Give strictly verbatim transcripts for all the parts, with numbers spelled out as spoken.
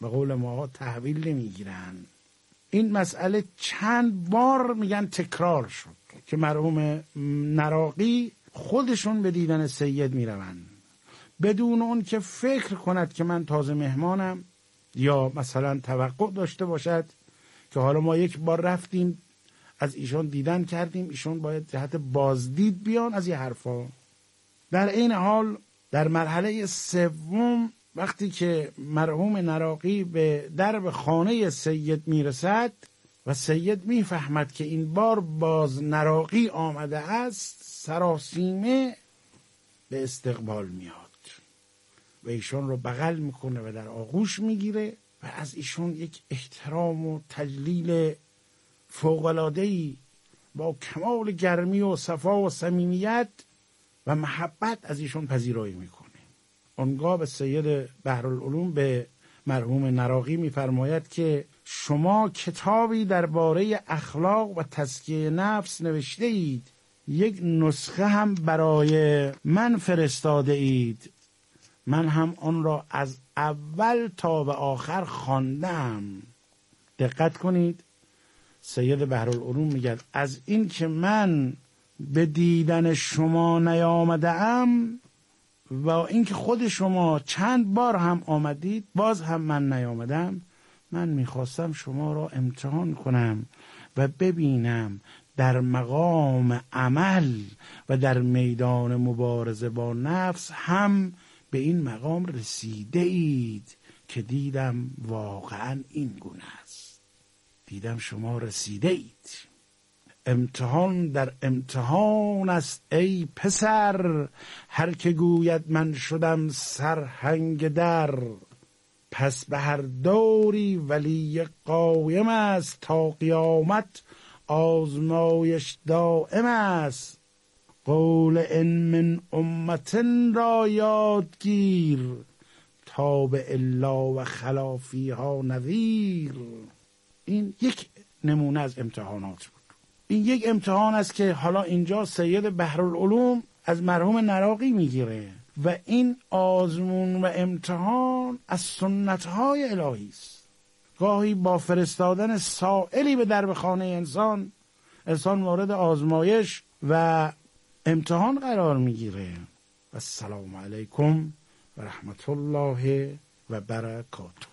به قول ما تحویل نمیگیرن. این مسئله چند بار میگن تکرار شد که مرحوم نراقی خودشون به دیدن سید میروند بدون اون که فکر کند که من تازه مهمانم یا مثلا توقع داشته باشد که حالا ما یک بار رفتیم از ایشان دیدن کردیم، ایشان باید جهت بازدید بیان از یه حرفا. در این حال در مرحله سوم وقتی که مرحوم نراقی به درب خانه سید میرسد و سید میفهمد که این بار باز نراقی آمده است، سراسیمه به استقبال میاد و ایشون رو بغل میکنه و در آغوش میگیره و از ایشون یک احترام و تجلیل فوق‌العاده‌ای با کمال گرمی و صفا و صمیمیت و محبت از ایشون پذیرایی میکنه. اونگاه به سید بحرالعلوم به مرحوم نراقی میفرماید که شما کتابی درباره اخلاق و تزکیه نفس نوشته اید، یک نسخه هم برای من فرستاده اید، من هم آن را از اول تا به آخر خواندم. دقت کنید، سید بحرالعلوم میگه از این که من به دیدن شما نیامده ام و اینکه خود شما چند بار هم آمدید باز هم من نیامدم، من میخواستم شما را امتحان کنم و ببینم در مقام عمل و در میدان مبارزه با نفس هم به این مقام رسیده اید که دیدم واقعا این گونه است. دیدم شما رسیده اید. امتحان در امتحان است ای پسر، هر که گوید من شدم سرهنگ در. پس به هر دوری ولی قایم است، تا قیامت آزمایش دائم است. قول ان من امتن را یادگیر، تا به الا و خلافی ها نذیر. این یک نمونه از امتحانات بود. این یک امتحان است که حالا اینجا سید بحرالعلوم از مرحوم نراقی میگیره و این آزمون و امتحان از سنت‌های الهی است. گاهی با فرستادن سائلی به درب خانه انسان، انسان مورد آزمایش و امتحان قرار میگیره. السلام علیکم و رحمت الله و برکاته.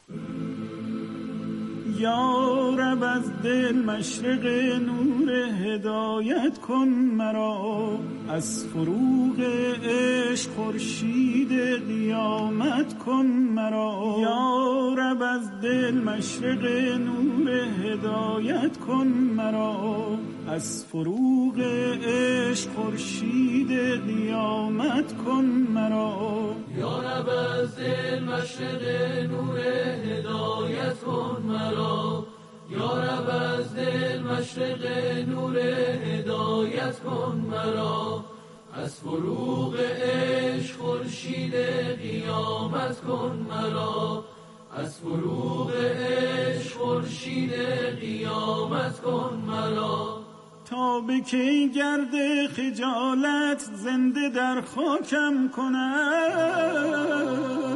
یا رب از دل مشرق نور هدایت کن مرا، از فروغ عشق خورشید قیامت کن مرا. یا رب از دل مشرق نور هدایت کن مرا، از فروغ عشق خورشید قیامت کن مرا. یا رب از دل مشرق نور هدایت کن مرا، یا رب از دل مشرق نور هدایت کن مرا، از فروغ عشق خورشید قیامت کن مرا، از فروغ عشق خورشید قیامت کن مرا. تا به کی گرد خجالت زنده در خاکم کند،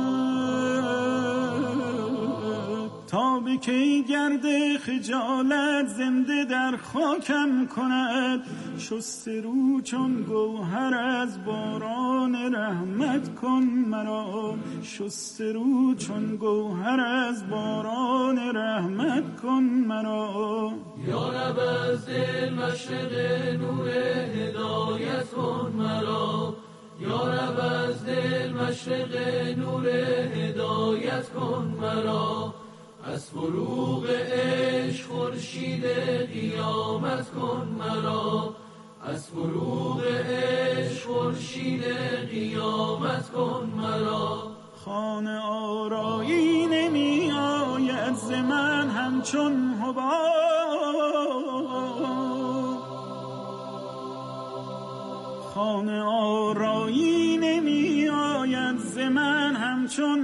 تا به کی گرد خجالت زنده در خاکم کند. شست رو چون گوهر از باران رحمت کن مرا، شست رو چون گوهر از باران رحمت کن مرا. یا رب از دل مشرق نور هدایت کن مرا، یا رب از دل مشرق نور هدایت کن مرا، از فروغ عشق خورشید قیامت کن مرا، از فروغ عشق خورشید قیامت کن مرا. خانه آرایی نمی آید ز من همچون حباب، خانه آرایی نمی آید ز من همچون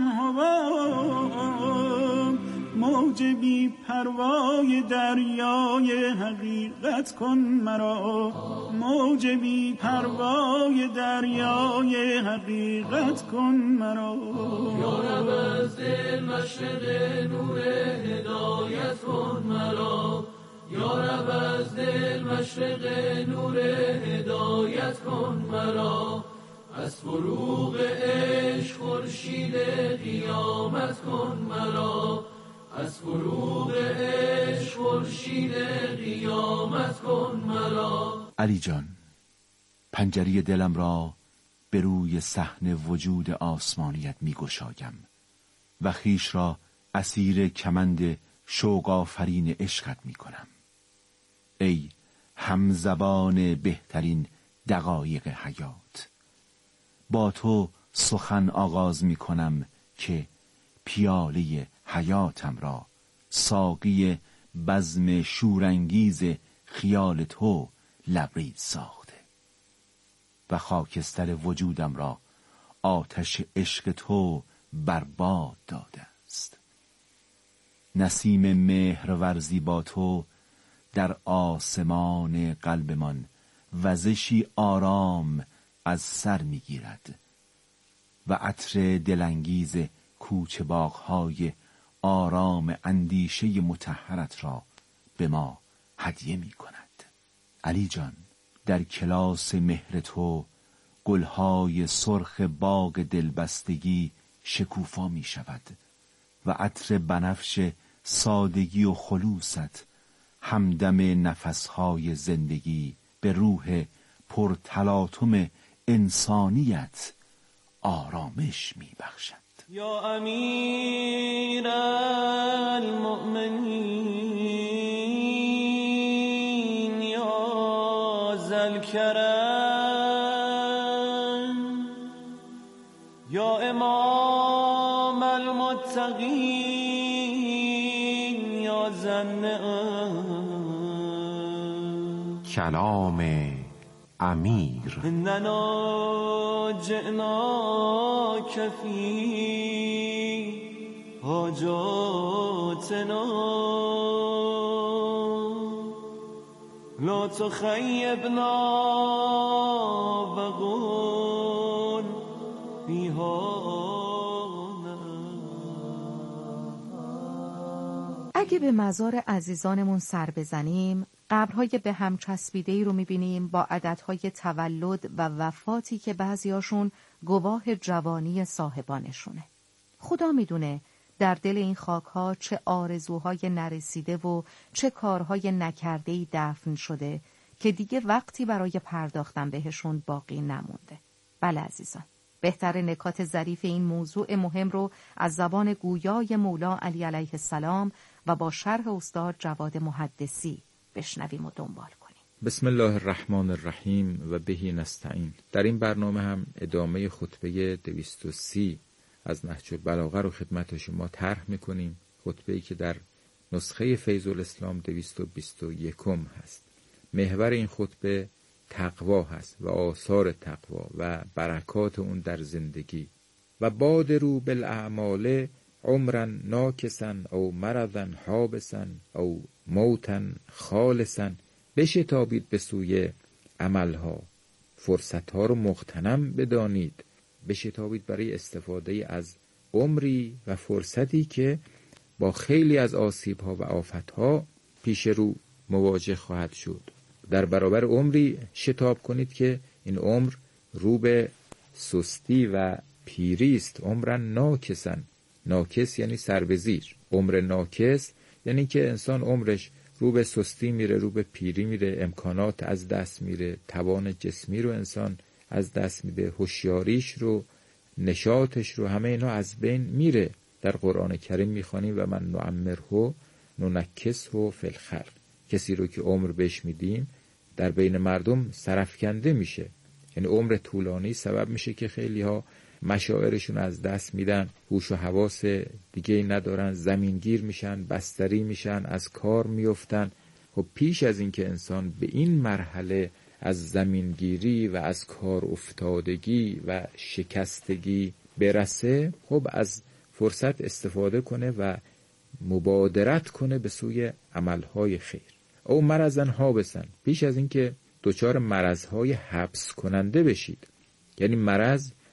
حباب. موج بی پروای دریای حقیقت کن مرا، موج بی پروای دریای حقیقت کن مرا. یا رب از دل مشرق نور هدایت کن مرا، یا رب از دل مشرق نور هدایت کن مرا، از فروغ عشق خورشید قیامت کن مرا، از فروغ عشق خورشید قیامت کن مرا. علی جان، پنجره دلم را به روی صحن وجود آسمانیت می گشایم و خیش را اسیر کمند شوق آفرین عشقت می کنم. ای همزبان بهترین دقایق حیات، با تو سخن آغاز می کنم که پیاله حیاتم را ساقی بزم شورانگیز خیال تو لبریز ساخته و خاکستر وجودم را آتش عشق تو برباد داده است. نسیم مهرورزی با تو در آسمان قلبمان وزشی آرام از سر میگیرد و عطر دلانگیز کوچه باغ‌های آرام اندیشه مطهرت را به ما هدیه می کند. علی جان، در کلاس مهر تو گلهای سرخ باغ دلبستگی شکوفا می شود و عطر بنفش سادگی و خلوصت همدم نفسهای زندگی به روح پرتلاطم انسانیت آرامش می بخشد. یا امیر المؤمنین یا ذوالکرم یا امام المتقین یا ذوالنعم. کلام امیر. اننا جئناک فی حاجاتنا لا تخیبنا وقل فیها. اگه به مزار عزیزانمون سر بزنیم، قبرهای به هم چسبیده‌ای رو می‌بینیم با عددهای تولد و وفاتی که بعضیاشون گواه جوانی صاحبانشونه. خدا میدونه در دل این خاک‌ها چه آرزوهای نرسیده و چه کارهای نکرده‌ای دفن شده که دیگه وقتی برای پرداختن بهشون باقی نمونده. بله عزیزان، بهتر نکات ظریف این موضوع مهم رو از زبان گویای مولا علی علیه السلام و با شرح استاد جواد محدثی بشنویم و دنبال کنیم. بسم الله الرحمن الرحیم و بهی نستعین. در این برنامه هم ادامه خطبه دویست و سی از نهج البلاغه رو خدمت شما طرح میکنیم. خطبه‌ای که در نسخه فیض الاسلام دویست و بیست و یک هست. محور این خطبه تقوا هست و آثار تقوا و برکات اون در زندگی. و بادروا بالاعمال عمرا ناکسا او مرضا حابسا او موتا خالصا. بشتابید به سوی عملها، فرصتها رو مغتنم بدانید. بشتابید برای استفاده از عمری و فرصتی که با خیلی از آسیبها و آفتها پیش رو مواجه خواهد شد. در برابر عمری شتاب کنید که این عمر رو به سستی و پیری است. عمرا ناکسا. ناکس یعنی سر به زیر. عمر ناکس یعنی که انسان عمرش رو به سستی میره، رو به پیری میره، امکانات از دست میره، توان جسمی رو انسان از دست میده، هوشیاریش رو، نشاطش رو، همه اینا از بین میره. در قرآن کریم میخوانیم و من نعمره ننکسه فی الخلق. کسی رو که عمر بهش میدیم در بین مردم سرفکنده میشه. یعنی عمر طولانی سبب میشه که خیلی ها مشاعرشون از دست میدن، هوش و حواس دیگه ندارن، زمینگیر میشن، بستری میشن، از کار میفتن. خب پیش از اینکه انسان به این مرحله از زمینگیری و از کار افتادگی و شکستگی برسه، خب از فرصت استفاده کنه و مبادرت کنه به سوی عملهای خیر. او مرضن حابسن. پیش از اینکه دچار مرضهای حبس کننده بشید، یعنی مرض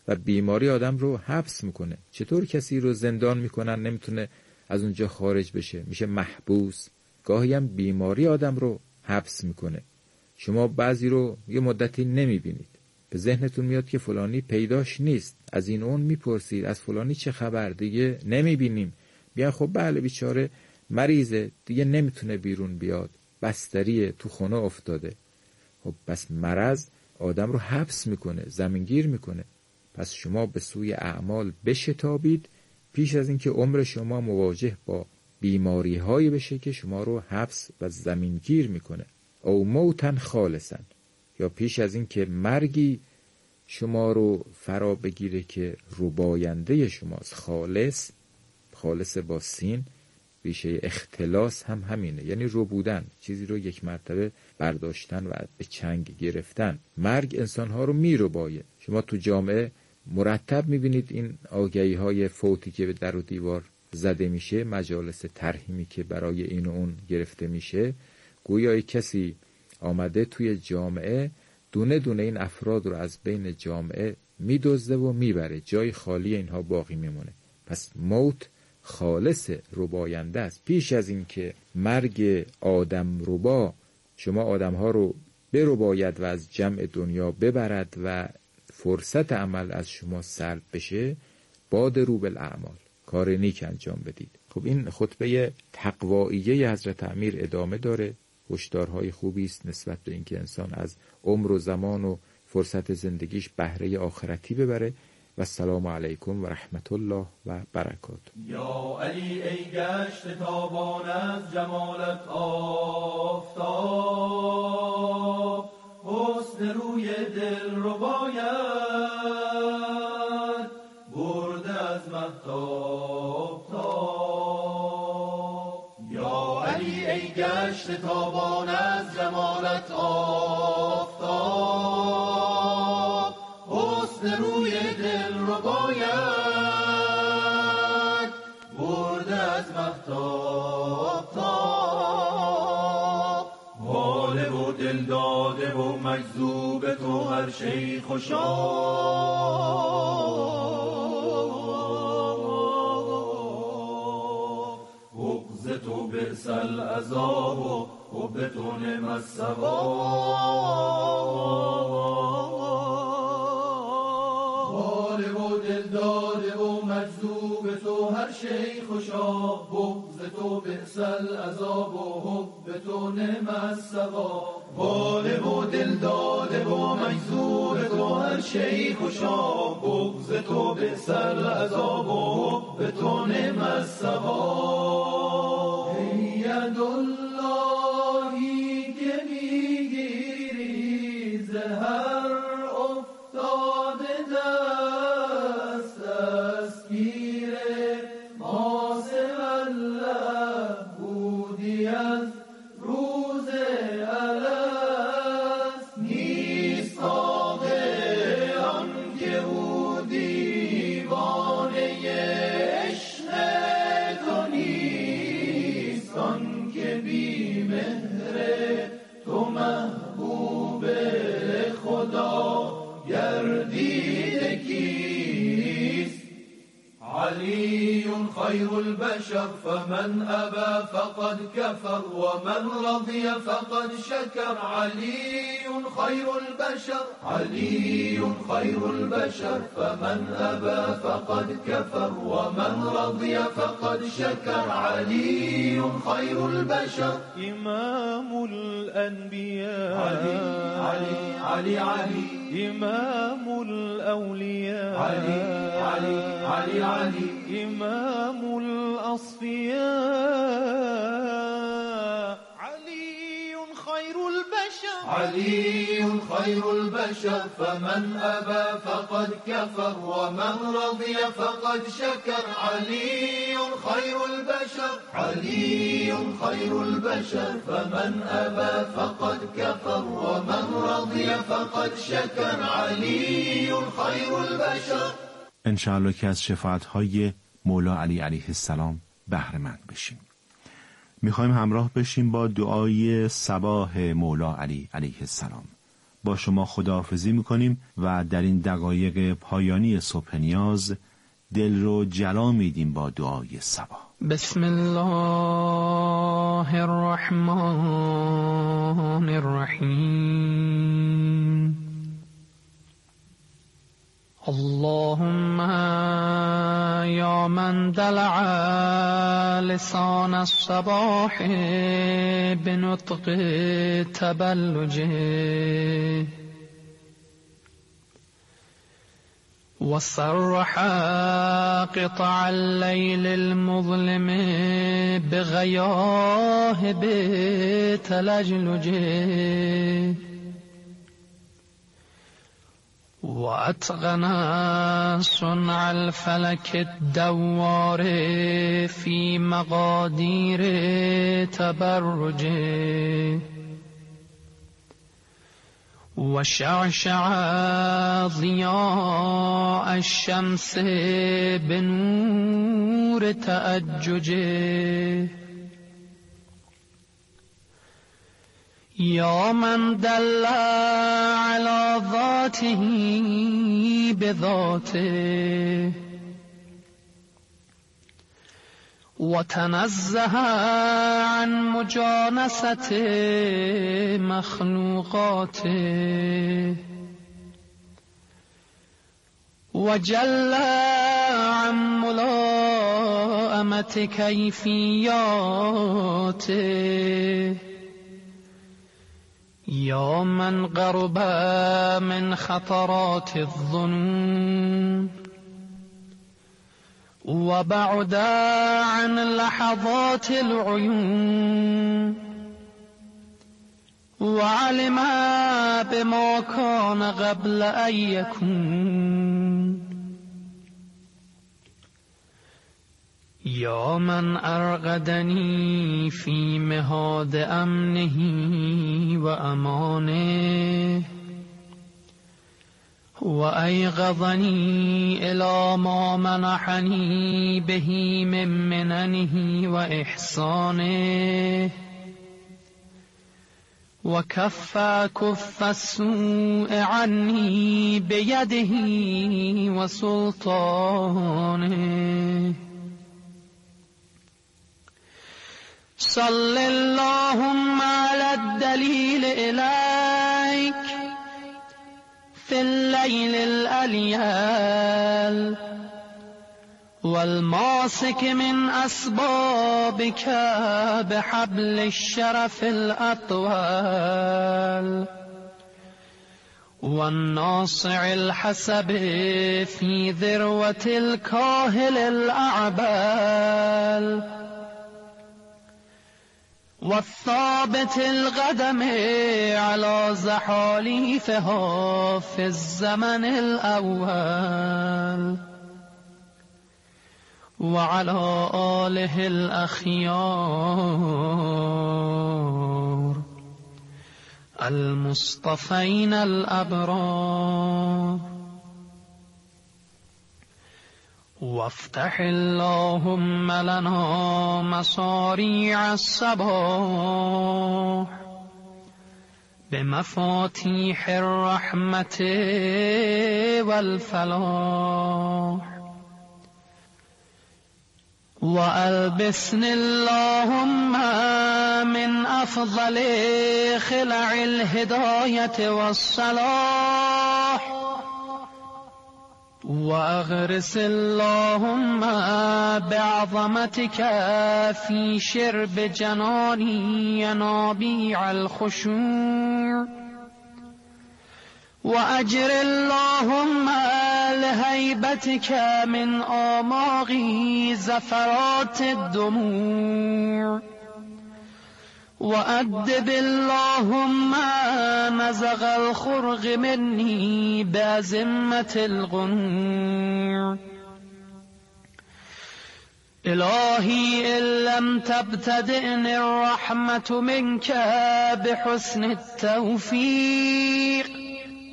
و بیماری آدم رو حبس میکنه. چطور کسی رو زندان میکنن نمیتونه از اونجا خارج بشه، میشه محبوس. گاهی هم بیماری آدم رو حبس میکنه. شما بعضی رو یه مدتی نمیبینید، به ذهنتون میاد که فلانی پیداش نیست، از این اون میپرسید از فلانی چه خبر، دیگه نمیبینیم. بیا خب بله بیچاره مریضه، دیگه نمیتونه بیرون بیاد، بستریه، تو خونه افتاده. خب پس مرض آدم رو حبس میکنه، زمینگیر میکنه. پس شما به سوی اعمال بشتابید پیش از اینکه عمر شما مواجه با بیماری هایی بشه که شما رو حبس و زمینگیر میکنه. او موتن خالصن، یا پیش از اینکه مرگی شما رو فرا بگیره که رباینده شماست. خالص، خالص با سین، ریشه اختلاس هم همینه، یعنی ربودن، چیزی رو یک مرتبه برداشتن و به چنگ گرفتن. مرگ انسانها رو میربایه. شما تو جامعه مرتب میبینید این آگهی های فوتی که به در و دیوار زده میشه، مجالس ترحیمی که برای این و اون گرفته میشه. گویا کسی آمده توی جامعه دونه دونه این افراد رو از بین جامعه میدزده و میبره، جای خالی اینها باقی میمونه. پس موت خالص رباینده است. پیش از این که مرگ آدم ربا شما آدم ها رو برباید و از جمع دنیا ببرد و فرصت عمل از شما سلب بشه، بادروا بالاعمال، کار نیک انجام بدید. خب این خطبه تقواییه حضرت امیر ادامه داره. هشدارهای خوبی است نسبت به اینکه انسان از عمر و زمان و فرصت زندگیش بهره آخرتی ببره. و السلام علیکم و رحمت الله و برکاته. یا علی ای گشت تابان از جمالت آفتاب، حسن روی دل رو باید برده از مهتاب تاب. یا علی ای گشت تابان از جمالت آفتاب، حسن روی دل رو باید برده از مهتاب تاب. حاله و دل داده و مجذوب تو هر شی خوشا، بغض تو برسل عذاب و حب تو نعم الثواب. دل داده و مجذوب تو هر شی خوشا، بغض تو بئسل عذاب و حب تو نعم الثواب. باله و دل داده و مجذوب تو هر شی خوشا، بغض تو بئسل عذاب و حب تو نعم الثواب. ای یداللهی که میگیری زهر افتاده خير البشر فمن أبى فقد كفر ومن رضي فقد شكر. علي خير البشر، علي خير البشر فمن أبى فقد كفر ومن رضي فقد شكر. علي خير البشر إمام الأنبياء. علي علي علي علي إمام الأولياء. علي علي علي علي إمام الأصفياء. علي خير البشر، علي خير البشر فمن أبى فقد كفر ومن رضي فقد شكر. علي خير البشر، علي خير البشر فمن أبى فقد كفر ومن رضي فقد شكر. علي خير البشر. انشاءالله که از شفاعت‌های مولا علی علیه السلام بهره مند بشیم. میخوایم همراه بشیم با دعای صباح مولا علی علیه السلام. با شما خداحافظی میکنیم و در این دقایق پایانی صبح نیاز دل رو جلا میدیم با دعای صباح. بسم الله الرحمن الرحیم. اللهم یا من دلع لسان الصباح بنطق تبلجه وصرح قطع الليل المظلم بغياهب تلجلجه وأتقن صنع الفلك الدوار في مقادير تبرجه وشعشع ضياء الشمس بنور تأججه يا من دل على ذاته بذاته وتنزه عن مجانسة مخلوقاته وجل عن ملائمة كيفياته يا من قرب من خطرات الظنون وبعد عن لحظات العيون وعلم بما كان قبل أن يكون يا من أرغدني في مهاد أمنه وأمانه وأيقظني إلى ما منحني به من مننه وإحسانه وكف كف السوء عني بيده وسلطانه صل اللهم على الدليل إليك في الليل الأليال والماسك من أسبابك بحبل الشرف الأطوال والناصع الحسب في ذروة الكاهل الأعبال والثابت القدم على زحاليفها في الزمن الأول وعلى آله الأخيار المصطفين الأبرار وافتح اللهم لنا مصاريع الصباح بمفاتيح الرحمة والفلاح وألبسني اللهم من أفضل خلع الهداية والصلاح وأغرس اللهم بعظمتك في شرب جناني ينابيع الخشوع وأجر اللهم لهيبتك من آماغي زفرات الدموع وأدب اللهم نزغ الخرق مني بأزمة الغنوع إلهي إن لم تبتدئني الرحمة منك بحسن التوفيق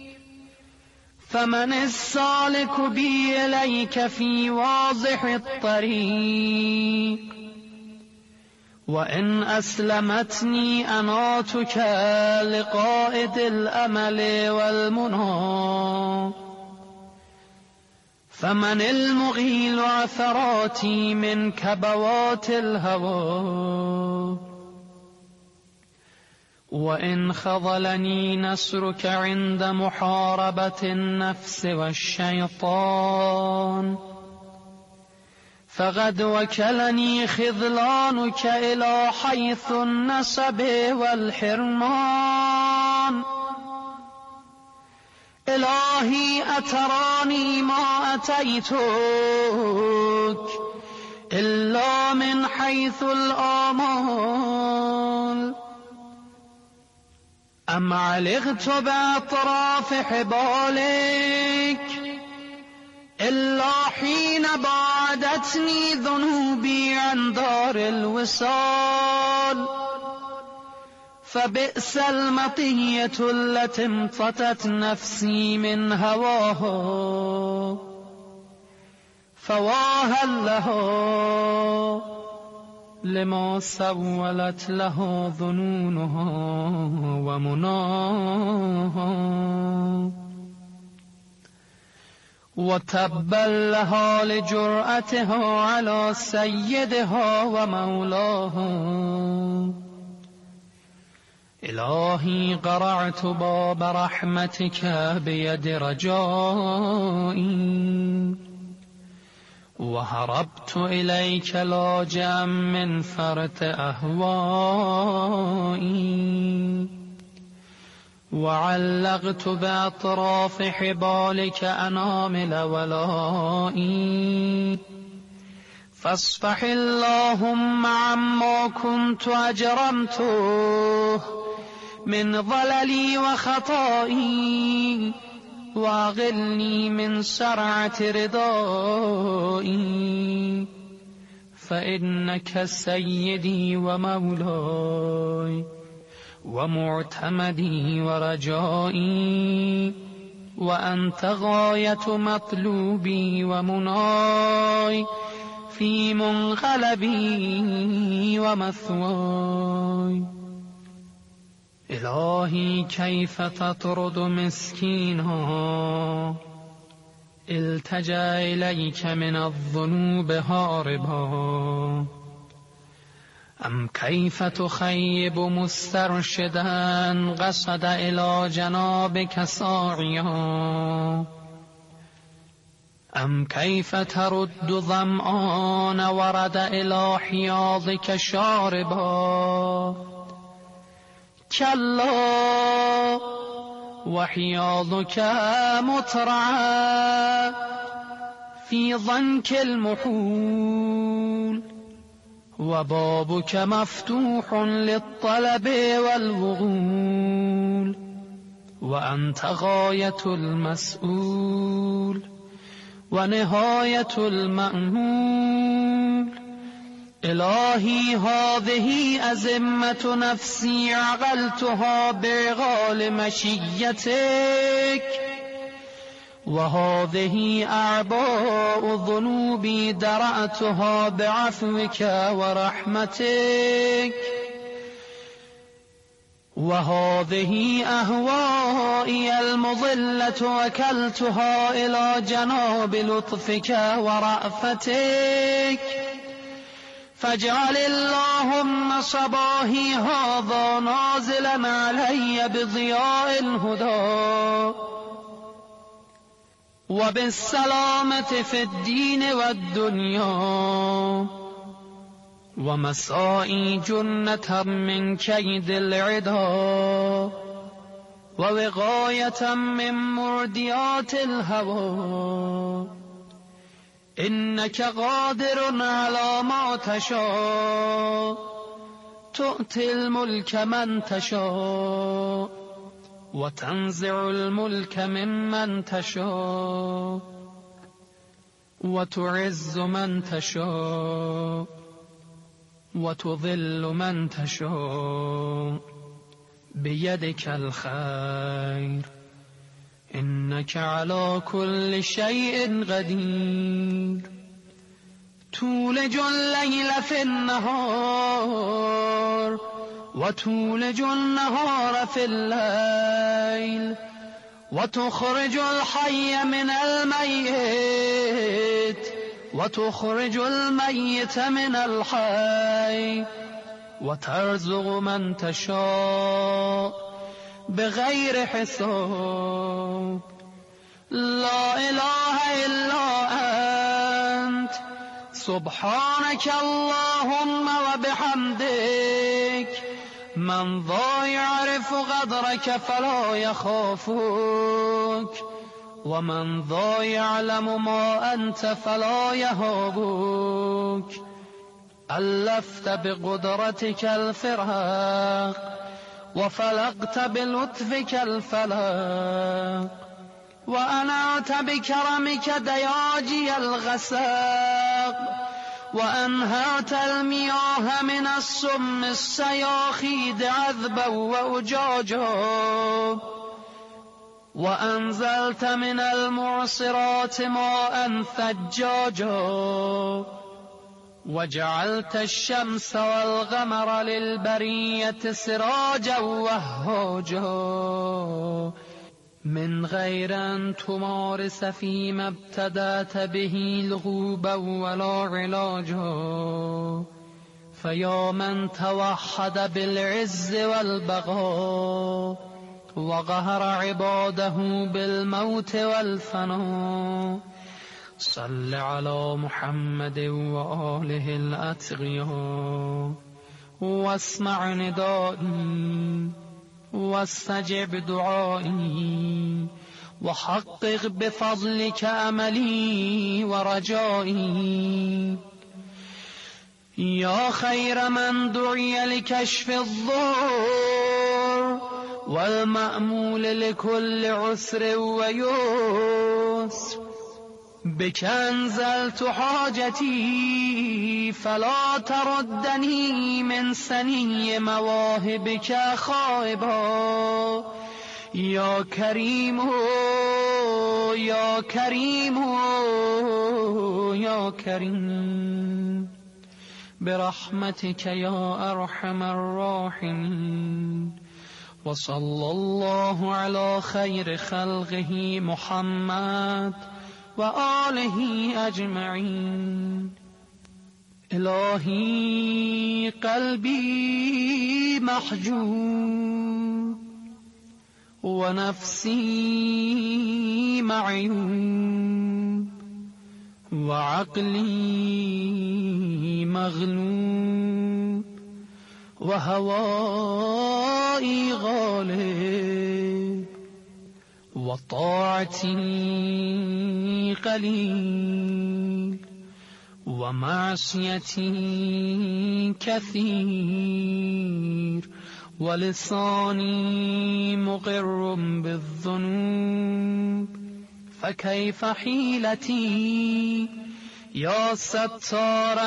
فمن السالك بي إليك في واضح الطريق وإن أسلمتني أناتك لقائد الأمل والمنى فمن المغيل عثراتي من كبوات الهوى وإن خذلني نصرك عند محاربة النفس والشيطان فقد وكلني خذلانك إلى حيث النسب والحرمان إلهي أتراني ما أتيتك إلا من حيث الآمال أم علقت بأطراف حبالك إلا حين بعدتني ذنوبي عن دار الوصال فبئس المطية التي امتطت نفسي من هواه فواها له لما سولت له ظنونها ومناها وتبا لها لجرأتها على سيدها ومولاها إلهي قرعت باب رحمتك بيد رجائي وهربت إليك لاجئا من فرط أهوائي وعلقت بأطراف حبالك أنامل ولائي فاصفح اللهم عما كنت أجرمته من ضللي وخطائي واغلني من سرعة رضائي فإنك سيدي ومولاي ومعتمدي ورجائي وأنت غاية مطلوبي ومناي في منقلبي ومثواي إلهي كيف تطرد مسكينا التجأ إليك من الذنوب هاربا أم كيف تخيب مسترشدا قصد إلى جنابك ساعيا أم كيف ترد ظمآن ورد إلى حياضك شاربا كلا وحياضك مترعى في ضنك المحول وبابك مفتوح للطلب والوغول وأنت غاية المسؤول ونهاية المأمول إلهي هذه أزمة نفسي عقلتها بعقال مشيتك وهذه أعباء ذنوبي درأتها بعفوك ورحمتك وهذه أهوائي المضلة وكلتها إلى جناب لطفك ورأفتك فاجعل اللهم صباحي هذا نازلا علي بضياء الهدى وبالسلامة في الدين والدنيا ومسائي جنة من كيد العدا ووقاية من مرديات الهوى إنك قادر على ما تشاء تؤتي الملك من تشاء وتنزع الملك ممن تشاء وتعز من تشاء وتضل من تشاء بيدك الخير إنك على كل شيء قدير تولج الليل في النهار وتولج النهار في الليل وتخرج الحي من الميت وتخرج الميت من الحي وترزق من تشاء بغير حساب لا إله إلا أنت سبحانك اللهم وبحمدك من ذا يعرف قدرك فلا يخافك ومن ذا يعلم ما أنت فلا يهابك ألفت بقدرتك الفراق وفلقت بلطفك الفلق وأنعت بكرمك دياجي الغساق وأنهرت المياه من السم السياخيد عذبا وأجاجا وأنزلت من المعصرات ماء ثجاجا وجعلت الشمس والقمر للبرية سراجا وهاجا من غير أن تمارس فيما ابتدأت به لغوبا ولا علاجا فيا من توحد بالعز والبقاء وقهر عباده بالموت والفناء صل على محمد وآله الأتقياء واسمع ندائي واستجب دعائي وحقق بفضلك أملي ورجائي يا خير من دعي لكشف الضر والمأمول لكل عسر ويسر بك أنزلت حاجتي فلا تردني من سني مواهبك خائبا يا كريم يا كريم يا كريم برحمتك يا أرحم الراحمين وصلى الله على خير خلقه محمد وآله أجمعين إلهي قلبي محجوب ونفسي معيوب وعقلي مغلوب وهوائي غالب وطاعتي قليل ومعصيتي كثير ولساني مقر بالذنوب فكيف حيلتي يا ستار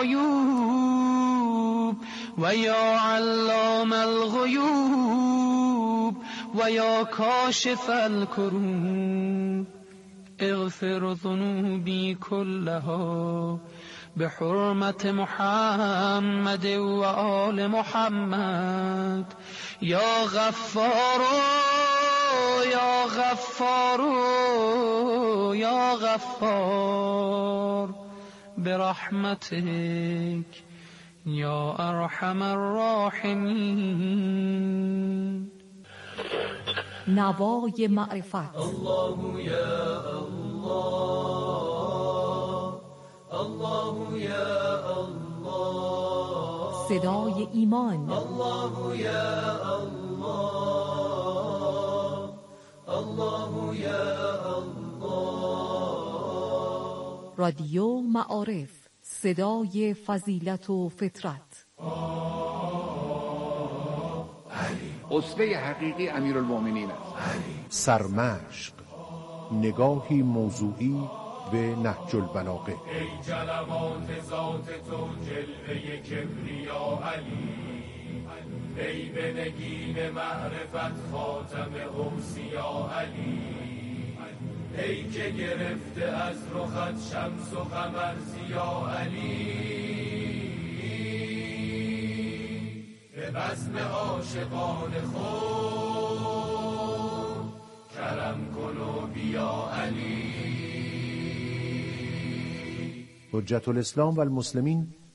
العيوب ويا علام الغيوب ويا كاشف الكروب اغفر ذنوبي كلها بحرمة محمد وآل محمد يا غفار يا غفار يا غفار برحمتك يا أرحم الراحمين. نوای معرفت. الله یا الله، الله یا الله، صدای ایمان. الله یا الله، الله یا الله. رادیو معارف، صدای فضیلت و فطرت. اسوه حقیقی امیرالمومنین است. سرمشق، نگاهی موضوعی به نهج البلاغه. ای جلوات ذات تو جلوه کبریا علی، ای به نگین معرفت خاتم اوصیا علی، ای که گرفته از رخت شمس و قمر ضیا علی به بزم عاشقان خود کرم کن و بیا علی. حجت الاسلام و المسلمین